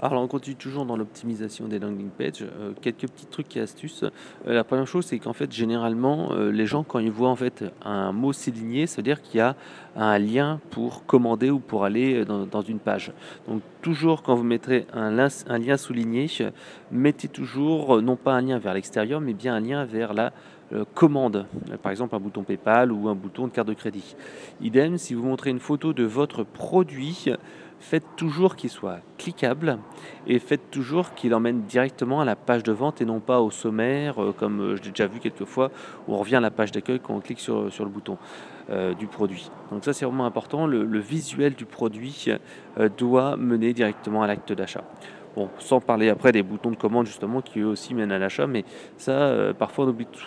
Alors, on continue toujours dans l'optimisation des landing pages. Quelques petits trucs et astuces. La première chose, c'est qu'en fait, généralement, les gens, quand ils voient en fait un mot souligné, ça veut dire qu'il y a un lien pour commander ou pour aller dans une page. Donc, toujours quand vous mettrez un lien souligné, mettez toujours non pas un lien vers l'extérieur, mais bien un lien vers la commande. Par exemple, un bouton PayPal ou un bouton de carte de crédit. Idem, si vous montrez une photo de votre produit, faites toujours qu'il soit cliquable et faites toujours qu'il emmène directement à la page de vente et non pas au sommaire, comme je l'ai déjà vu quelques fois, où on revient à la page d'accueil quand on clique sur le bouton du produit. Donc ça, c'est vraiment important. Le visuel du produit doit mener directement à l'acte d'achat. Bon, sans parler après des boutons de commande justement qui eux aussi mènent à l'achat, mais ça, parfois on oublie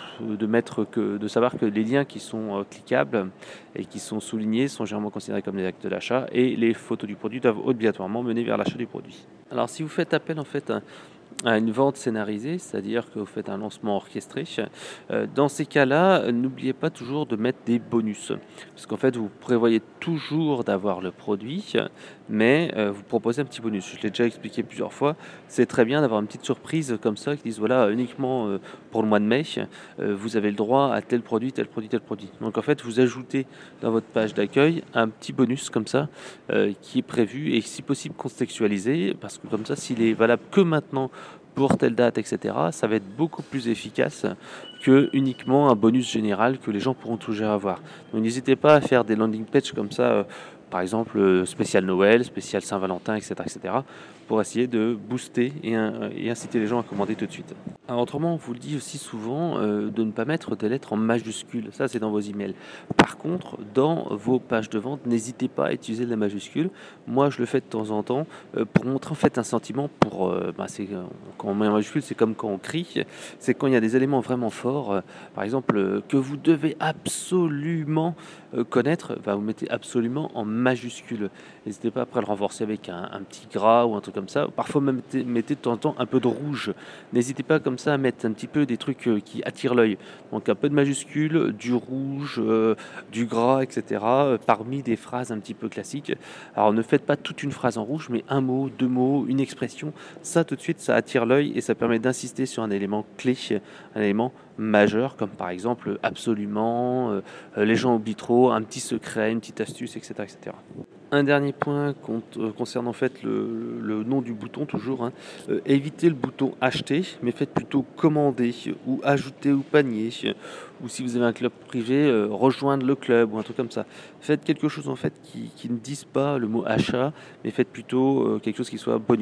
de savoir que les liens qui sont cliquables et qui sont soulignés sont généralement considérés comme des actes d'achat et les photos du produit doivent obligatoirement mener vers l'achat du produit. Alors si vous faites appel en fait à une vente scénarisée, c'est-à-dire que vous faites un lancement orchestré. Dans ces cas-là, n'oubliez pas toujours de mettre des bonus. Parce qu'en fait, vous prévoyez toujours d'avoir le produit, mais vous proposez un petit bonus. Je l'ai déjà expliqué plusieurs fois. C'est très bien d'avoir une petite surprise comme ça qui disent voilà, uniquement pour le mois de mai, vous avez le droit à tel produit, tel produit, tel produit. Donc en fait, vous ajoutez dans votre page d'accueil un petit bonus comme ça qui est prévu et si possible contextualisé parce que comme ça, s'il est valable que maintenant pour telle date, etc., ça va être beaucoup plus efficace que uniquement un bonus général que les gens pourront toujours avoir. Donc n'hésitez pas à faire des landing pages comme ça, par exemple spécial Noël, spécial Saint-Valentin, etc., pour essayer de booster et inciter les gens à commander tout de suite. Alors, autrement, on vous le dit aussi souvent de ne pas mettre des lettres en majuscules. Ça, c'est dans vos emails. Par contre, dans vos pages de vente, n'hésitez pas à utiliser la majuscule. Moi, je le fais de temps en temps pour montrer en fait un sentiment. Quand on met en majuscule, c'est comme quand on crie. C'est quand il y a des éléments vraiment forts. Par exemple, que vous devez absolument connaître. Vous mettez absolument en majuscule. N'hésitez pas après à le renforcer avec un petit gras ou un truc comme ça. Parfois, même mettez de temps en temps un peu de rouge. N'hésitez pas comme ça à mettre un petit peu des trucs qui attirent l'œil. Donc un peu de majuscule, du rouge, du gras, etc. Parmi des phrases un petit peu classiques. Alors ne faites pas toute une phrase en rouge, mais un mot, deux mots, une expression. Ça tout de suite, ça attire l'œil et ça permet d'insister sur un élément clé, un élément majeur, comme par exemple absolument, les gens oublient trop, un petit secret, une petite astuce, etc. etc. Un dernier point concerne en fait le nom du bouton toujours. Évitez le bouton acheter, mais faites plutôt commander ou ajouter au panier. Ou si vous avez un club privé, rejoindre le club ou un truc comme ça. Faites quelque chose en fait qui ne dise pas le mot achat, mais faites plutôt quelque chose qui soit bonus.